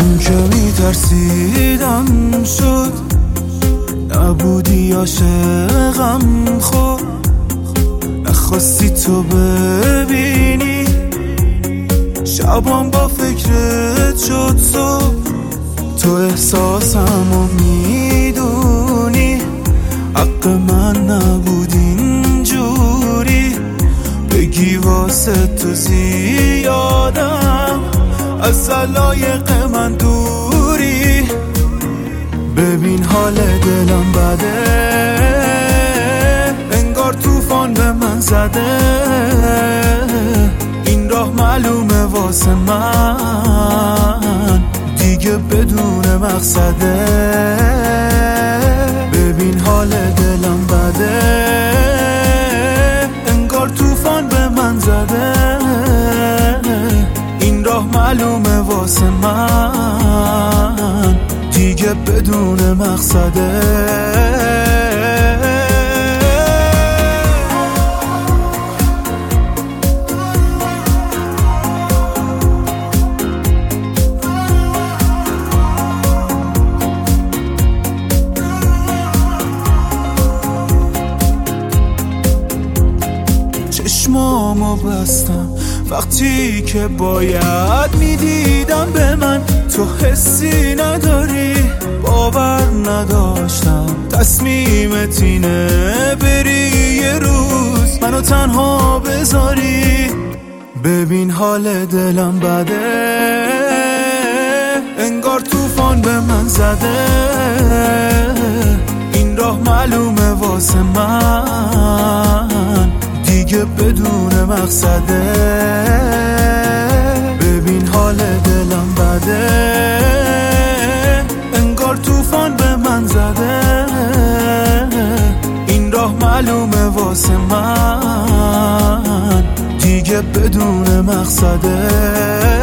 اون که میترسیدم شد، نبودی عاشقم خود، نخواستی تو ببینی شبام با فکرت شد صبح. تو احساسمو میدونی، حق من نبود اینجوری بگی واسه تو زیادم، از علایق من دوری. ببین حال دلم بده، انگار طوفان به من زده، این راه معلومه واسه من دیگه بدون مقصده. ببین حال دلم بده، انگار طوفان به من زده، این راه معلومه واسه من دیگه بدون مقصده. چشمامو بستم وقتی که باید میدیدم به من، تو حسی نداری، باور نداشتم تصمیمت اینه بری یه روز منو تنها بذاری. ببین حال دلم بده، انگار طوفان به من زده، این راه معلومه واسه من دیگه بدون مقصده. ببین حال دلم بده، انگار طوفان به من زده، این راه معلومه واسه من دیگه بدون مقصده.